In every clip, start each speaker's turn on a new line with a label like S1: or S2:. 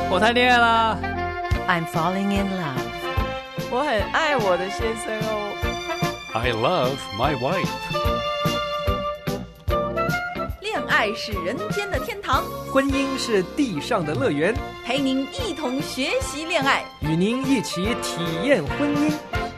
S1: 我谈恋爱啦。
S2: I'm falling in love.
S3: 我很爱我的先生哦。
S1: I love my wife.
S4: 恋爱是人间的天堂，
S5: 婚姻是地上的乐园，
S4: 陪您一同学习恋爱，
S5: 与您一起体验婚姻。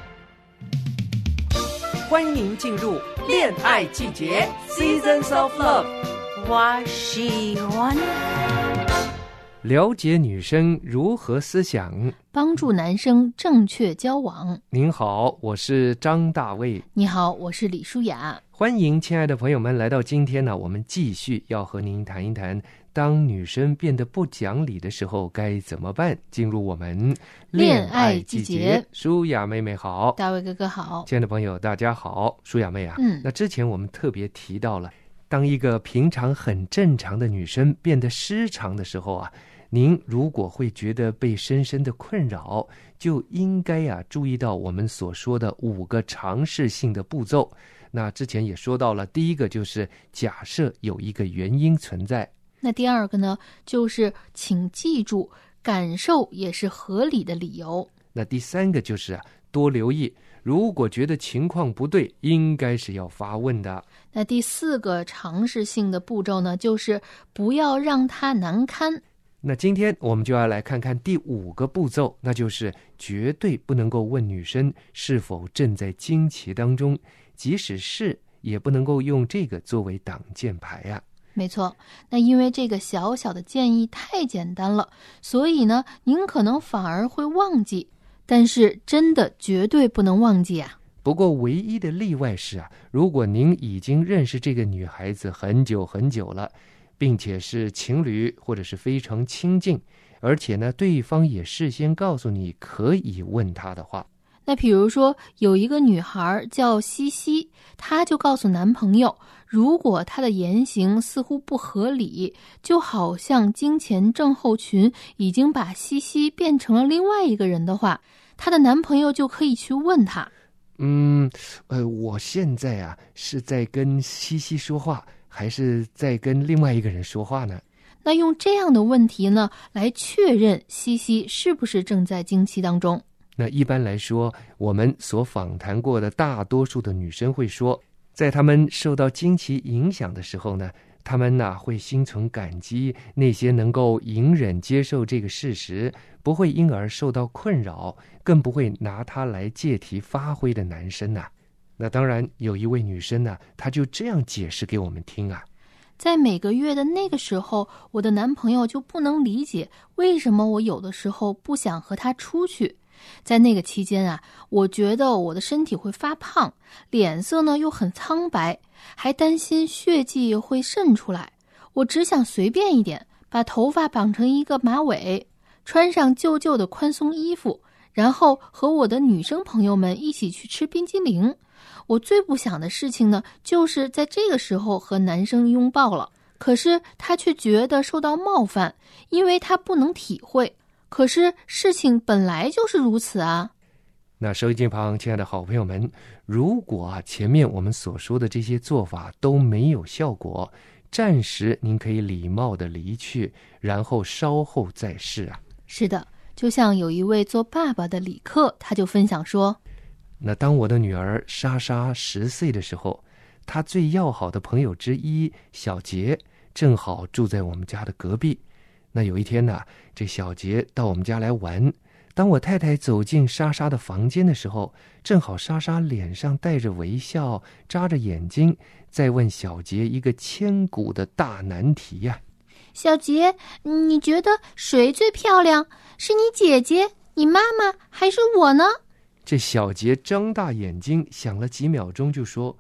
S5: 欢迎您进入恋爱季节 Seasons of Love。
S2: 我喜欢
S5: 了解女生如何思想，
S6: 帮助男生正确交往。
S5: 您好，我是张大卫。
S6: 你好，我是李舒雅。
S5: 欢迎亲爱的朋友们来到今天呢，我们继续要和您谈一谈，当女生变得不讲理的时候该怎么办。进入我们
S6: 恋爱季节。
S5: 舒雅妹妹好。
S6: 大卫哥哥好。
S5: 亲爱的朋友大家好。舒雅妹啊，那之前我们特别提到了，当一个平常很正常的女生变得失常的时候啊，您如果会觉得被深深的困扰，就应该注意到我们所说的5个常识性的步骤。那之前也说到了，第一个就是假设有一个原因存在。
S6: 那第二个呢，就是请记住，感受也是合理的理由。
S5: 那第三个就是多留意，如果觉得情况不对，应该是要发问的。
S6: 那第4个常识性的步骤呢，就是不要让他难堪。
S5: 那今天我们就要来看看第5个步骤，那就是绝对不能够问女生是否正在经期当中，即使是也不能够用这个作为挡箭牌啊。
S6: 没错，那因为这个小小的建议太简单了，所以呢，您可能反而会忘记，但是真的绝对不能忘记啊。
S5: 不过唯一的例外是如果您已经认识这个女孩子很久很久了，并且是情侣或者是非常亲近，而且呢，对方也事先告诉你可以问她的话。
S6: 那比如说有一个女孩叫西西，她就告诉男朋友，如果她的言行似乎不合理，就好像经前症候群已经把西西变成了另外一个人的话，她的男朋友就可以去问她，
S5: 我现在是在跟西西说话，还是在跟另外一个人说话呢？
S6: 那用这样的问题呢，来确认西西是不是正在经期当中。
S5: 那一般来说，我们所访谈过的大多数的女生会说，在她们受到经期影响的时候呢，她们会心存感激那些能够隐忍接受这个事实，不会因而受到困扰，更不会拿它来借题发挥的男生啊。那当然有一位女生她就这样解释给我们听
S6: 在每个月的那个时候，我的男朋友就不能理解为什么我有的时候不想和他出去。在那个期间我觉得我的身体会发胖，脸色呢又很苍白，还担心血迹会渗出来。我只想随便一点，把头发绑成一个马尾，穿上旧旧的宽松衣服，然后和我的女生朋友们一起去吃冰激凌。我最不想的事情呢，就是在这个时候和男生拥抱了，可是他却觉得受到冒犯，因为他不能体会。可是事情本来就是如此啊。
S5: 那收音机旁亲爱的好朋友们，如果前面我们所说的这些做法都没有效果，暂时您可以礼貌地离去，然后稍后再试
S6: 是的，就像有一位做爸爸的李克，他就分享说，
S5: 那当我的女儿莎莎10岁的时候，她最要好的朋友之一小杰正好住在我们家的隔壁。那有一天这小杰到我们家来玩，当我太太走进莎莎的房间的时候，正好莎莎脸上带着微笑，眨着眼睛，在问小杰一个千古的大难题
S6: 小杰，你觉得谁最漂亮？是你姐姐、你妈妈还是我呢？
S5: 这小杰张大眼睛，想了几秒钟就说，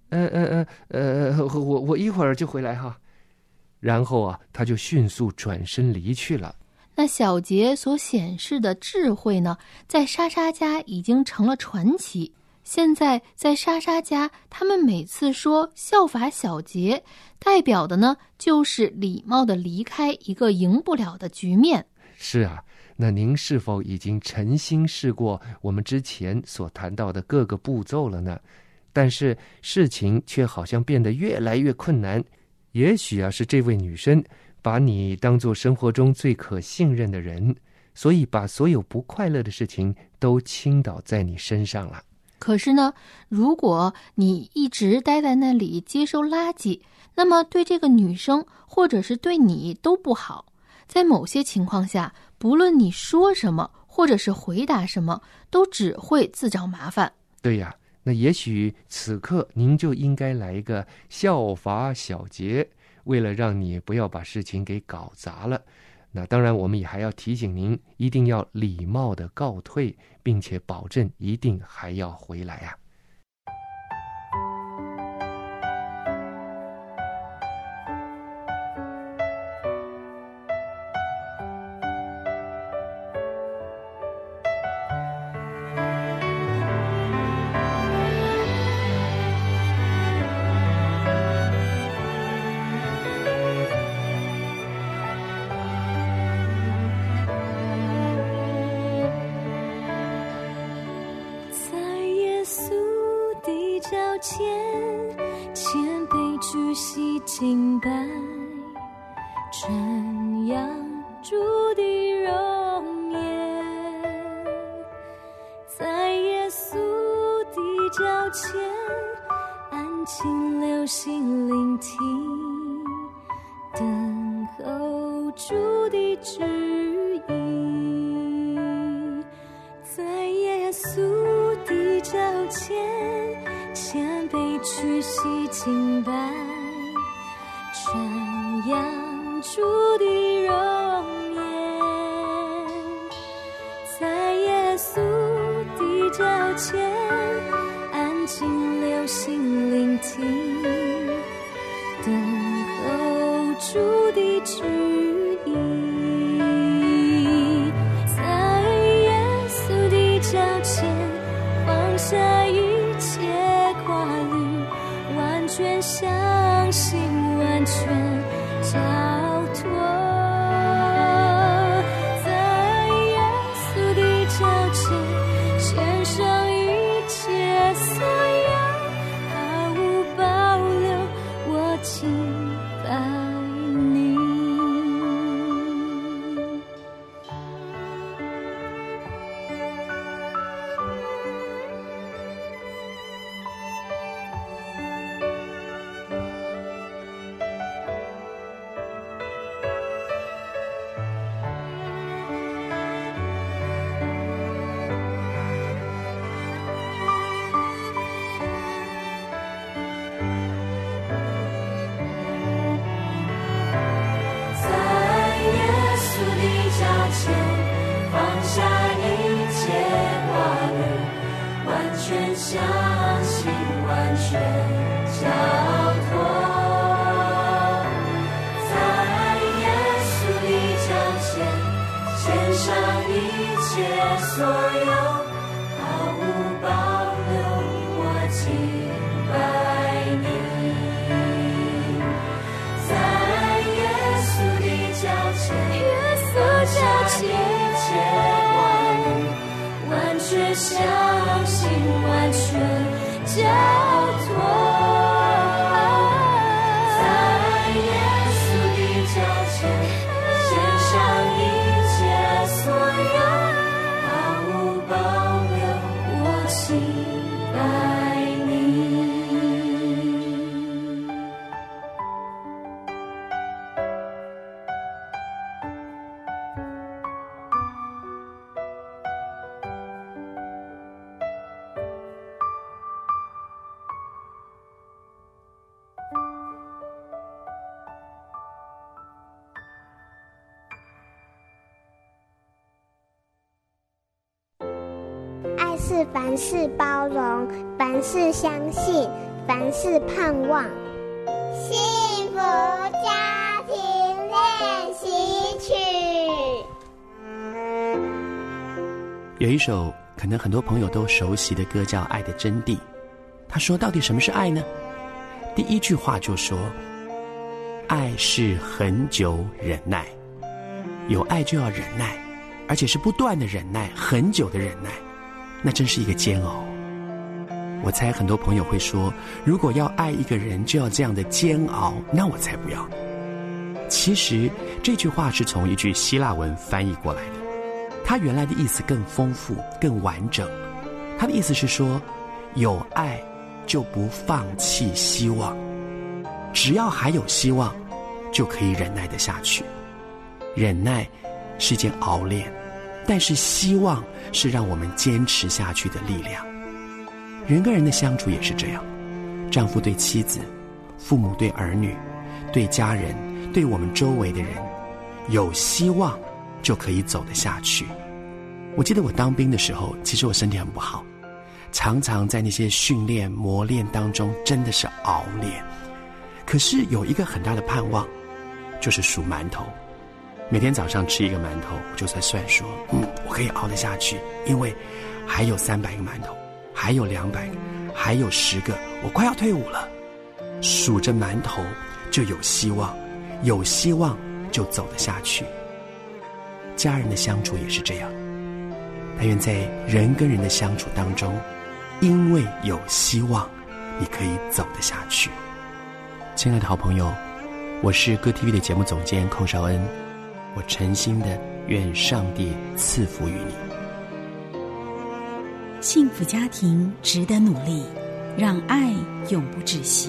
S5: 我一会儿就回来哈。然后他就迅速转身离去了。
S6: 那小杰所显示的智慧呢，在莎莎家已经成了传奇。现在在莎莎家，他们每次说效法小杰，代表的呢，就是礼貌地离开一个赢不了的局面。
S5: 是那您是否已经诚心试过我们之前所谈到的各个步骤了呢？但是事情却好像变得越来越困难。也许是这位女生把你当作生活中最可信任的人，所以把所有不快乐的事情都倾倒在你身上了。
S6: 可是呢，如果你一直待在那里接收垃圾，那么对这个女生或者是对你都不好。在某些情况下，不论你说什么或者是回答什么，都只会自找麻烦。
S5: 对呀，那也许此刻您就应该来一个效法小节，为了让你不要把事情给搞砸了。那当然我们也还要提醒您，一定要礼貌地告退，并且保证一定还要回来啊。
S7: 谦卑屈膝敬拜，瞻仰主的容颜，在耶稣的脚前安静留心聆听，等候主的旨意，在耶稣的脚前谦卑屈膝敬拜，瞻仰主的容颜，在耶稣的脚前安静留心聆听，等候主的旨意，在耶稣的脚前放下一切挂虑，完全相信，完全交托，在耶稣的脚前献上一切所有，毫无保留，我敬拜你。相信，完全交托，在耶稣的脚前献上一切所有，毫无保留，我敬拜你。在耶稣的脚前，放下一切挂虑，完全相信，完全交托，在耶稣的脚前献上一切所有，毫无保留，我敬拜你。
S8: 爱是凡事包容，凡事相信，凡事盼望。幸福家庭练习曲。
S9: 有一首可能很多朋友都熟悉的歌叫《爱的真谛》，他说到底什么是爱呢？第一句话就说爱是恒久忍耐，有爱就要忍耐，而且是不断的忍耐，很久的忍耐，那真是一个煎熬。我猜很多朋友会说，如果要爱一个人就要这样的煎熬，那我才不要。 其实这句话是从一句希腊文翻译过来的，它原来的意思更丰富更完整。它的意思是说，有爱就不放弃希望，只要还有希望就可以忍耐得下去。忍耐是件熬炼，但是希望是让我们坚持下去的力量。人跟人的相处也是这样，丈夫对妻子，父母对儿女，对家人，对我们周围的人，有希望就可以走得下去。我记得我当兵的时候，其实我身体很不好，常常在那些训练磨练当中真的是熬炼。可是有一个很大的盼望，就是数馒头。每天早上吃一个馒头，我就在算说，我可以熬得下去，因为还有300个馒头，还有200个，还有10个，我快要退伍了。数着馒头就有希望，有希望就走得下去。家人的相处也是这样，但愿在人跟人的相处当中，因为有希望，你可以走得下去。亲爱的好朋友，我是歌 TV 的节目总监寇绍恩，我诚心的愿上帝赐福于你。
S10: 幸福家庭值得努力，让爱永不止息。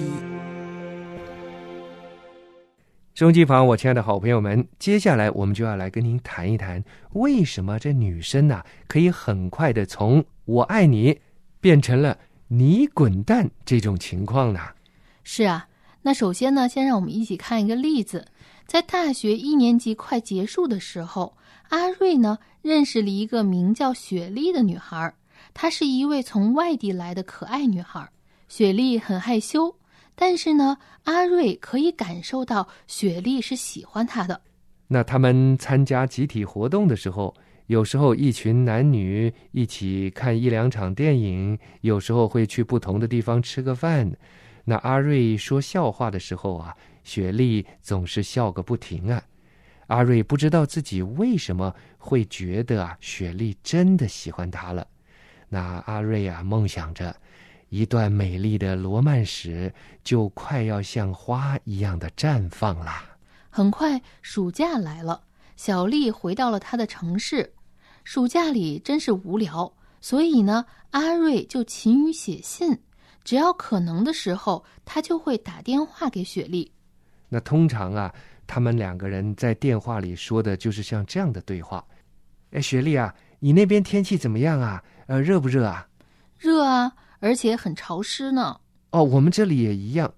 S5: 收音机旁，我亲爱的好朋友们，接下来我们就要来跟您谈一谈，为什么这女生啊，可以很快的从我爱你变成了你滚蛋这种情况呢？
S6: 是啊，那首先呢，先让我们一起看一个例子。在大学1年级快结束的时候，阿瑞呢认识了一个名叫雪莉的女孩，她是一位从外地来的可爱女孩。雪莉很害羞，但是呢，阿瑞可以感受到雪莉是喜欢她的。
S5: 那他们参加集体活动的时候，有时候一群男女一起看1-2场电影，有时候会去不同的地方吃个饭。那阿瑞说笑话的时候啊，雪莉总是笑个不停啊。阿瑞不知道自己为什么会觉得啊，雪莉真的喜欢他了。那阿瑞啊，梦想着一段美丽的罗曼史就快要像花一样的绽放啦。
S6: 很快暑假来了，小丽回到了她的城市。暑假里真是无聊，所以呢，阿瑞就勤于写信。只要可能的时候，他就会打电话给雪莉。
S5: 那通常啊，他们2个人在电话里说的就是像这样的对话：雪莉啊，你那边天气怎么样啊？热不热啊？
S6: 热啊，而且很潮湿呢。
S5: 哦，我们这里也一样。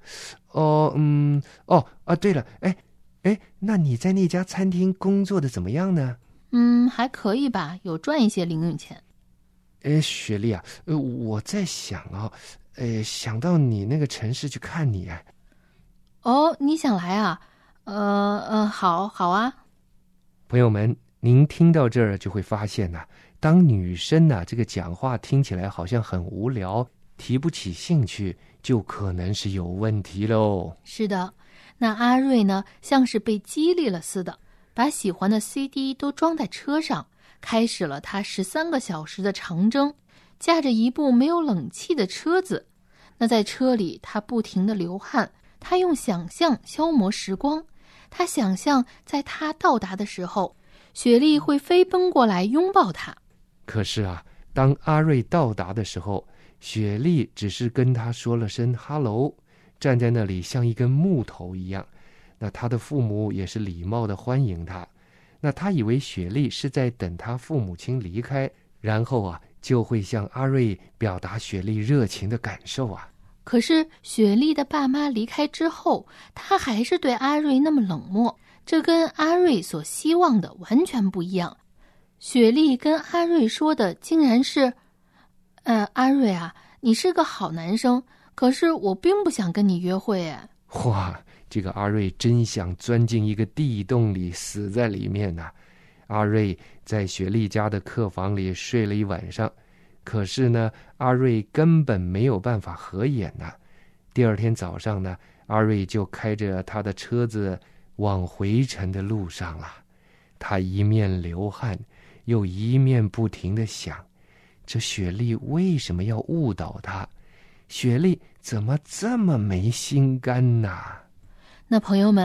S5: 对了，那你在那家餐厅工作的怎么样呢？
S6: 还可以吧，有赚一些零用钱。
S5: 雪莉啊，我在想啊，想到你那个城市去看你。
S6: 哦，你想来啊？好啊。
S5: 朋友们，您听到这儿就会发现呐，当女生这个讲话听起来好像很无聊，提不起兴趣，就可能是有问题喽。
S6: 是的，那阿瑞呢，像是被激励了似的，把喜欢的 CD 都装在车上，开始了他13个小时的长征，驾着一部没有冷气的车子。那在车里，他不停地流汗，他用想象消磨时光。他想象在他到达的时候，雪莉会飞奔过来拥抱他。
S5: 可是啊，当阿瑞到达的时候，雪莉只是跟他说了声 “hello”， 站在那里像一根木头一样。那他的父母也是礼貌地欢迎他。那他以为雪莉是在等他父母亲离开，然后啊，就会向阿瑞表达雪莉热情的感受啊。
S6: 可是雪莉的爸妈离开之后，他还是对阿瑞那么冷漠，这跟阿瑞所希望的完全不一样。雪莉跟阿瑞说的竟然是阿瑞啊，你是个好男生，可是我并不想跟你约会。
S5: 哇，这个阿瑞真想钻进一个地洞里死在里面啊。阿瑞在雪莉家的客房里睡了一晚上，可是呢，阿瑞根本没有办法合眼啊。第二天早上呢，阿瑞就开着他的车子往回程的路上了。他一面流汗，又一面不停地想，这雪莉为什么要误导他？雪莉怎么这么没心肝呢？
S6: 那朋友们，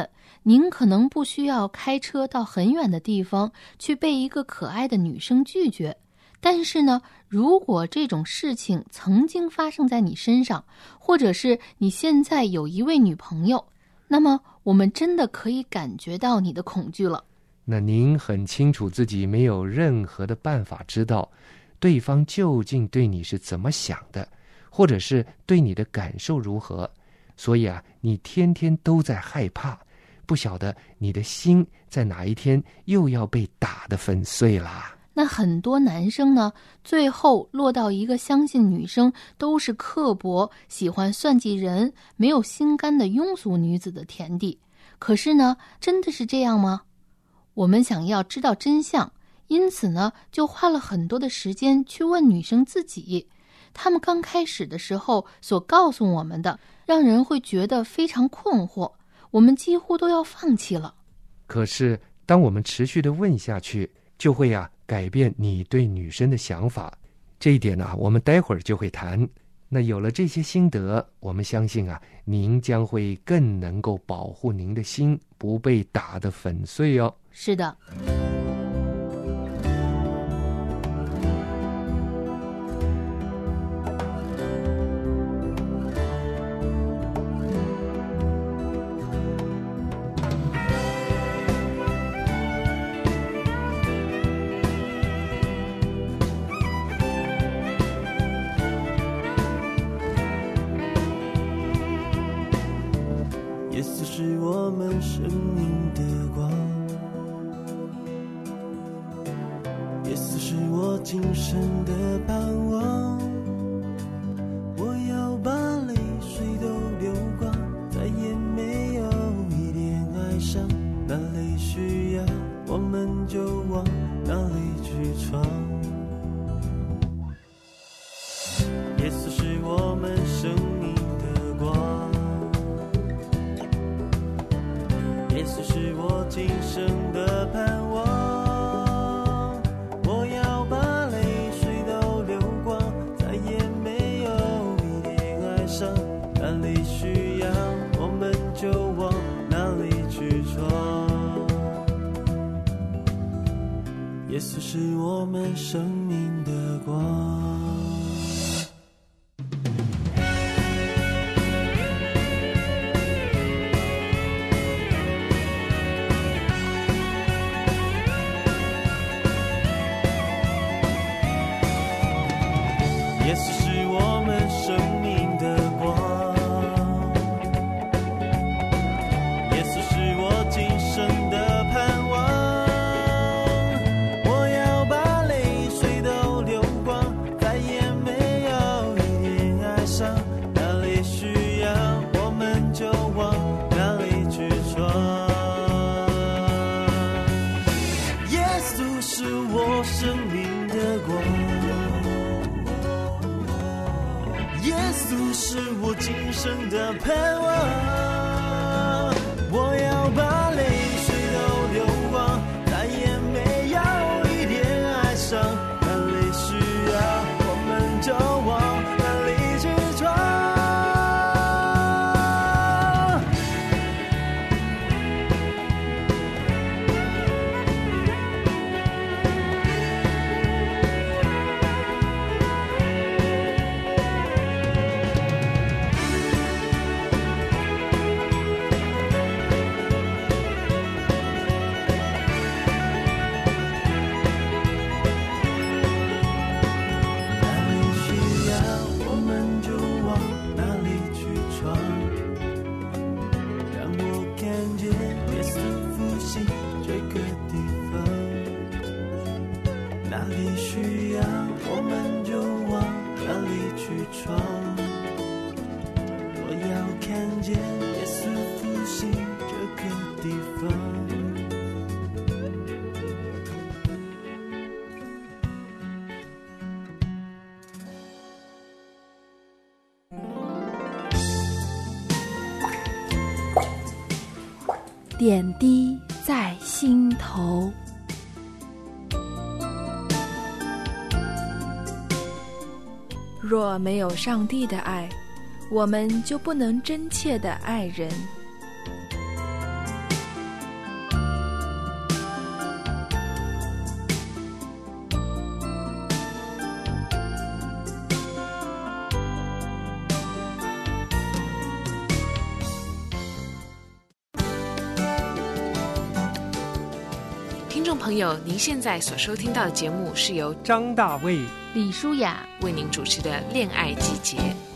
S6: 您可能不需要开车到很远的地方去被一个可爱的女生拒绝，但是呢，如果这种事情曾经发生在你身上，或者是你现在有一位女朋友，那么我们真的可以感觉到你的恐惧了。
S5: 那您很清楚自己没有任何的办法知道对方究竟对你是怎么想的，或者是对你的感受如何，所以啊，你天天都在害怕，不晓得你的心在哪一天又要被打得粉碎啦。
S6: 那很多男生呢，最后落到一个相信女生都是刻薄、喜欢算计人、没有心肝的庸俗女子的田地。可是呢，真的是这样吗？我们想要知道真相，因此呢，就花了很多的时间去问女生自己。他们刚开始的时候所告诉我们的，让人会觉得非常困惑，我们几乎都要放弃了。
S5: 可是当我们持续的问下去，就会改变你对女生的想法。这一点呢，我们待会儿就会谈。那有了这些心得，我们相信您将会更能够保护您的心不被打得粉碎哦。
S6: 是的。
S11: 耶稣是我们生命的光，耶稣是我今生的盼望。我要把泪水都流光，再也没有一点哀伤。哪里需要，我们就往哪里去闯。耶稣是我们生命的光，耶稣是我今生的盼望。我要把泪水都流光，再也没有一点哀伤。哪里需要，我们就往哪里去闯。耶稣是我们生命的光。耶稣是我们生命的光，耶稣是我今生的盼望。我要把泪水都流光，再也没有一点哀伤。哪里需要，我们就往哪里去闯。耶稣是我生命的光，耶稣是我今生的盼望。我要把泪水都流光，再也没有一点哀伤。哪里需要，我们就往哪里去闯。
S12: 点滴在心头。
S13: 若没有上帝的爱，我们就不能真切地爱人。 朋友，您现在所收听到的节目是由
S1: 张大卫、
S6: 李舒雅
S13: 为您主持的《恋爱季节》。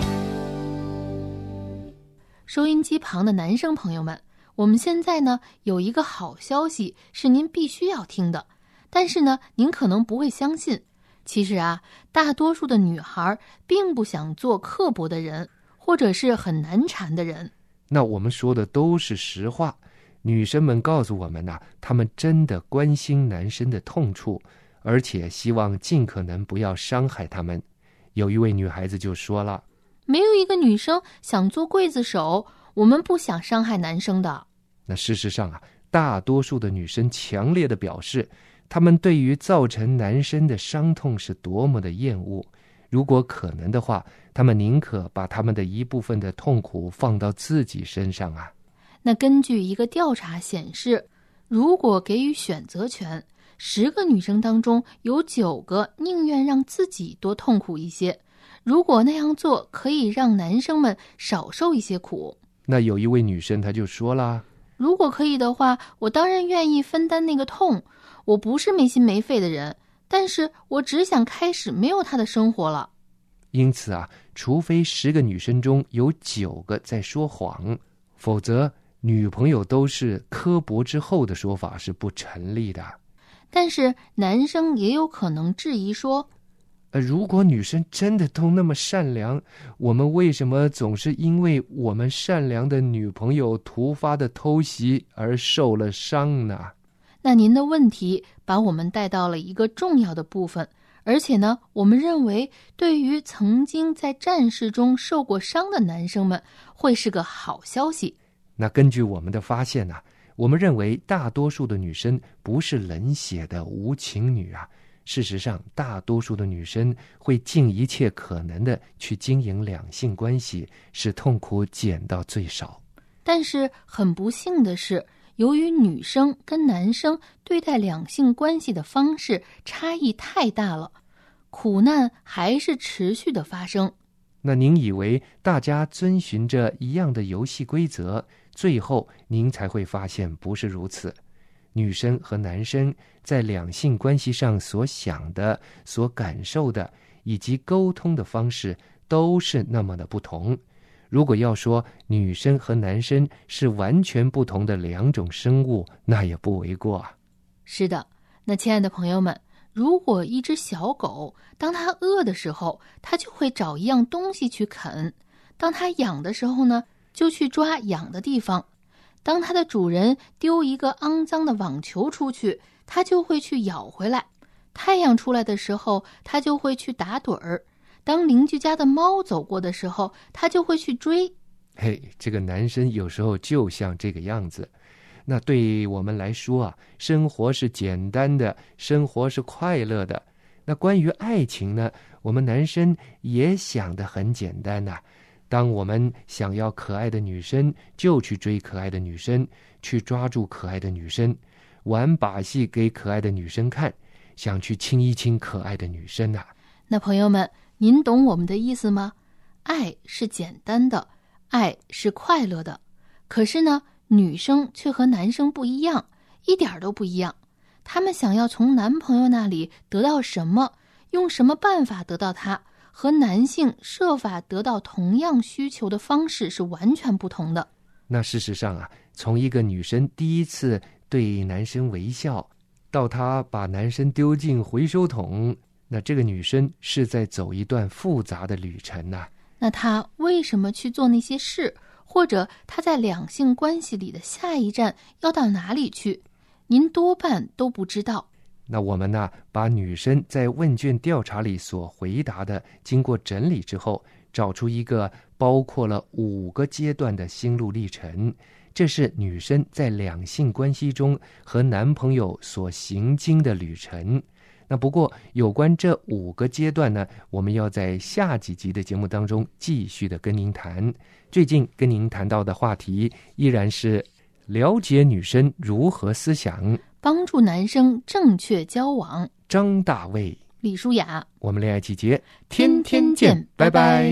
S6: 收音机旁的男生朋友们，我们现在呢有一个好消息是您必须要听的，但是呢您可能不会相信。其实啊，大多数的女孩并不想做刻薄的人，或者是很难缠的人。
S5: 那我们说的都是实话。女生们告诉我们呢，她们真的关心男生的痛处，而且希望尽可能不要伤害他们。有一位女孩子就说了，
S6: 没有一个女生想做刽子手，我们不想伤害男生的。
S5: 那事实上啊，大多数的女生强烈的表示，她们对于造成男生的伤痛是多么的厌恶。如果可能的话，她们宁可把她们的一部分的痛苦放到自己身上啊。
S6: 那根据一个调查显示，如果给予选择权，10个女生当中有9个宁愿让自己多痛苦一些，如果那样做可以让男生们少受一些苦。
S5: 那有一位女生她就说啦，
S6: 如果可以的话，我当然愿意分担那个痛，我不是没心没肺的人，但是我只想开始没有他的生活了。
S5: 因此啊，除非10个女生中有9个在说谎，否则女朋友都是刻薄之后的说法是不成立的。
S6: 但是男生也有可能质疑说，
S5: 如果女生真的都那么善良，我们为什么总是因为我们善良的女朋友突发的偷袭而受了伤呢？
S6: 那您的问题把我们带到了一个重要的部分，而且呢，我们认为对于曾经在战事中受过伤的男生们会是个好消息。
S5: 那根据我们的发现啊，我们认为大多数的女生不是冷血的无情女啊。事实上，大多数的女生会尽一切可能的去经营两性关系，使痛苦减到最少。
S6: 但是很不幸的是，由于女生跟男生对待两性关系的方式差异太大了，苦难还是持续的发生。
S5: 那您以为大家遵循着一样的游戏规则，最后您才会发现不是如此。女生和男生在两性关系上所想的、所感受的以及沟通的方式都是那么的不同。如果要说女生和男生是完全不同的两种生物，那也不为过啊。
S6: 是的，那亲爱的朋友们，如果一只小狗当它饿的时候，它就会找一样东西去啃；当它痒的时候呢，就去抓痒的地方；当它的主人丢一个肮脏的网球出去，它就会去咬回来；太阳出来的时候，它就会去打盹儿；当邻居家的猫走过的时候，它就会去追。
S5: 嘿，这个男生有时候就像这个样子。那对我们来说啊，生活是简单的，生活是快乐的。那关于爱情呢，我们男生也想得很简单呐。当我们想要可爱的女生，就去追可爱的女生，去抓住可爱的女生，玩把戏给可爱的女生看，想去亲一亲可爱的女生啊。
S6: 那朋友们，您懂我们的意思吗？爱是简单的，爱是快乐的。可是呢，女生却和男生不一样，一点都不一样。他们想要从男朋友那里得到什么，用什么办法得到它，和男性设法得到同样需求的方式是完全不同的。
S5: 那事实上啊，从一个女生第一次对男生微笑，到她把男生丢进回收桶，那这个女生是在走一段复杂的旅程啊。
S6: 那她为什么去做那些事，或者她在两性关系里的下一站要到哪里去，您多半都不知道。
S5: 那我们呢，把女生在问卷调查里所回答的经过整理之后，找出一个包括了5个阶段的心路历程。这是女生在两性关系中和男朋友所行经的旅程。那不过有关这5个阶段呢，我们要在下几集的节目当中继续的跟您谈。最近跟您谈到的话题依然是了解女生如何思想，
S6: 帮助男生正确交往。
S5: 张大卫、
S6: 李舒雅，
S5: 我们恋爱季节天天见，拜拜。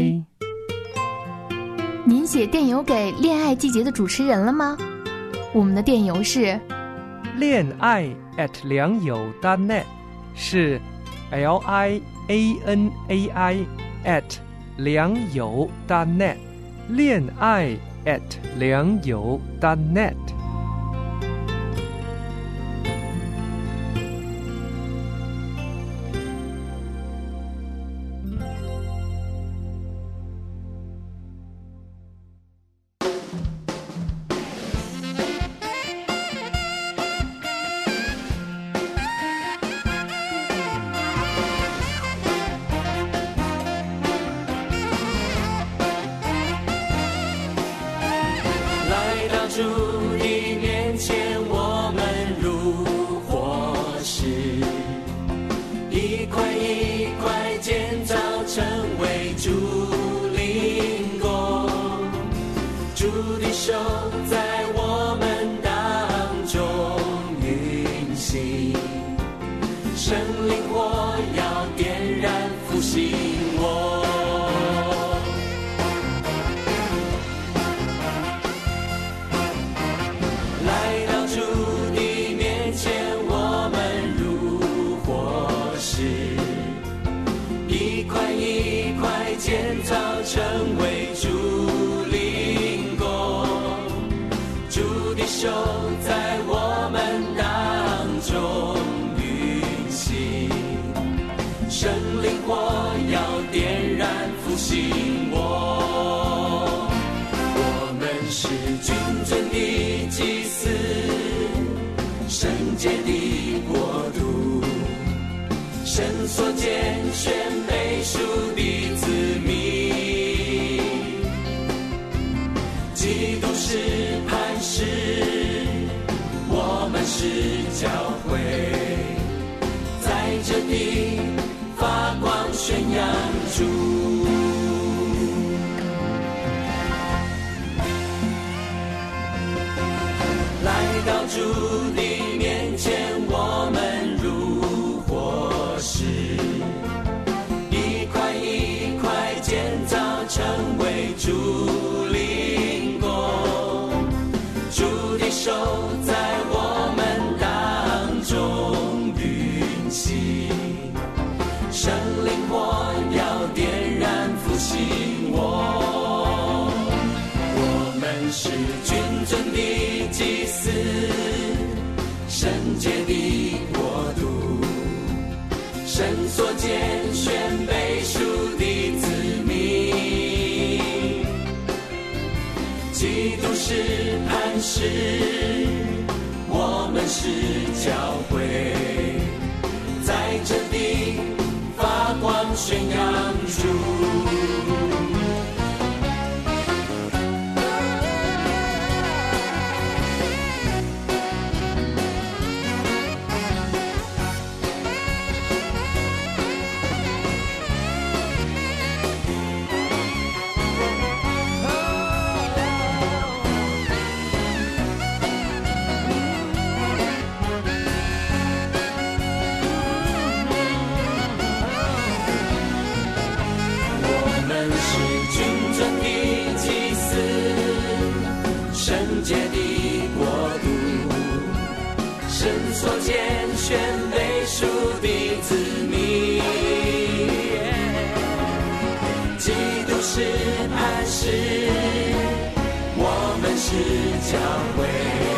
S12: 您写电邮给恋爱季节的主持人了吗？我们的电邮是
S5: 恋爱良友 .net， 是 LIANAI@ 良友 .net， 恋爱良友 .net。
S11: 主的面前，我们如活石，一块一块建造成为主灵宫。主的手在我们当中运行，圣灵火要点燃复兴我。建造成为主灵宫，主的手在我们当中运行，圣灵火要点燃复兴我。我们是君尊的祭司，圣洁的国度，神所拣选被赎的子民，基督是磐石，我们是教会，在这地发光宣扬主。来到主的面前，我们如活石，一块一块建造成为主灵宫，主的手在我们当中运行，圣灵火要点燃复兴我。我们是君尊的祭司，圣洁的国度，神所拣选被赎的子民，基督是磐石，我们是教会，在这地发光宣扬主。所拣选被赎的子民，基督是磐石，我们是教会，